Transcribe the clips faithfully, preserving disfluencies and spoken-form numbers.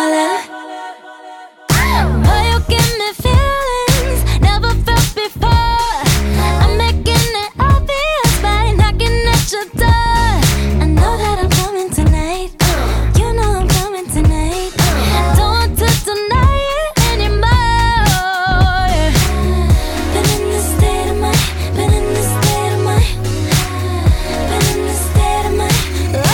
for love. Boy, you give me feelings never felt before. I'm making it obvious by knocking at your door. I know that I'm coming tonight. You know I'm coming tonight. Don't want to deny it anymore. Been in this state of mind. Been in this state of mind. Been in this state of mind.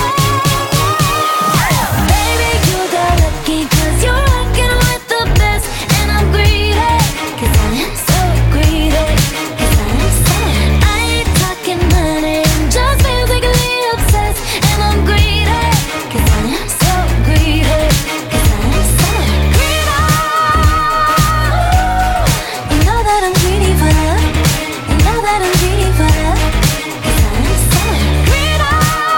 Baby, you got lucky 'cause you're rocking with the best. And I'm greedy 'cause I am so greedy. 'Cause I am so I ain't talking money, I'm just physically obsessed. And I'm greedy 'cause I am so greedy. 'Cause I am so greedy. You know that I'm greedy for love. You know that I'm greedy for love. 'Cause I am so greedy.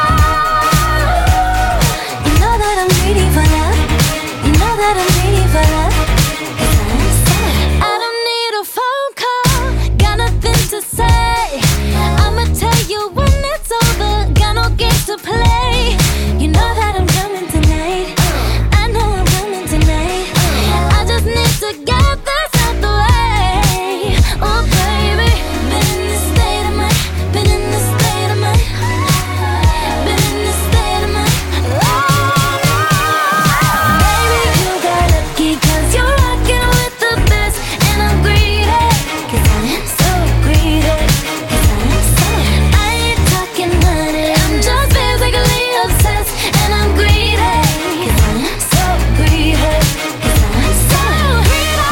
You know that I'm greedy for love. You know that I'm greedy for love. 'Cause I am so I don't need a phone call, got nothing to say. I'ma tell you when it's over, got no games to play. You know that I'm coming tonight. I know I'm coming tonight. I just need to get this out the way. Oh baby, been in this state of mind. Been in this state of mind. Been in this state of mind. Baby, you got lucky 'cause you're rocking with the best. And I'm greedy 'cause I am so greedy. 'Cause I am so I ain't talking money, I'm just physically obsessed. And I'm greedy 'cause I am so greedy. 'Cause I am so greedy.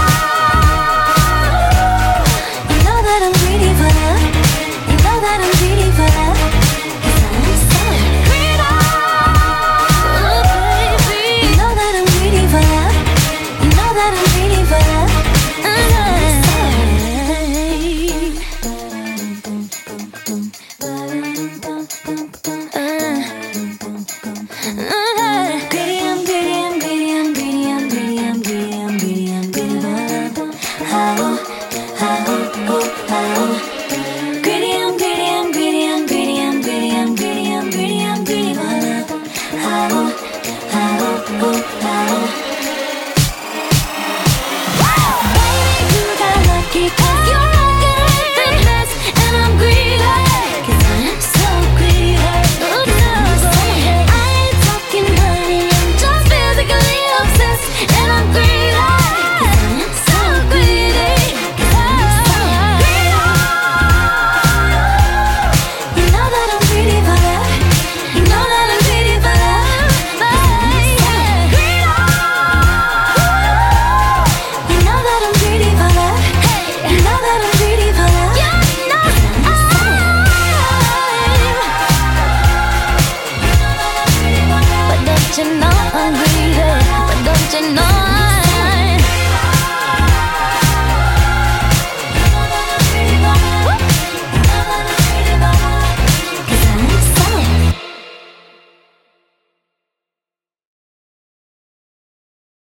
You know that I'm greedy for love. You know that I'm greedy for love. 'Cause I am so greedy. Oh baby, you know that I'm greedy for love. You know that I'm greedy for love. Greedy, I'm greedy, I'm greedy, I'm greedy, I'm greedy, I'm greedy, I'm greedy, I'm greedy for love. Oh, oh, oh, oh. Greedy, I'm greedy, I'm greedy, I'm greedy, I'm greedy, I'm greedy, I'm greedy, I'm greedy for love. Oh, oh, oh, oh. Baby, you got lucky 'cause you're rocking with the best. And I'm greedy 'cause I am so greedy. 'Cause I'm so I ain't talking money, I'm just physically obsessed. And I'm greedy 'cause I am so greedy. 'Cause I'm so greedy. You know that I'm greedy for love. You know that I'm greedy for love. You know that I'm greedy for love. You know that I'm greedy for love. You know But don't you know I'm greedy? But don't you know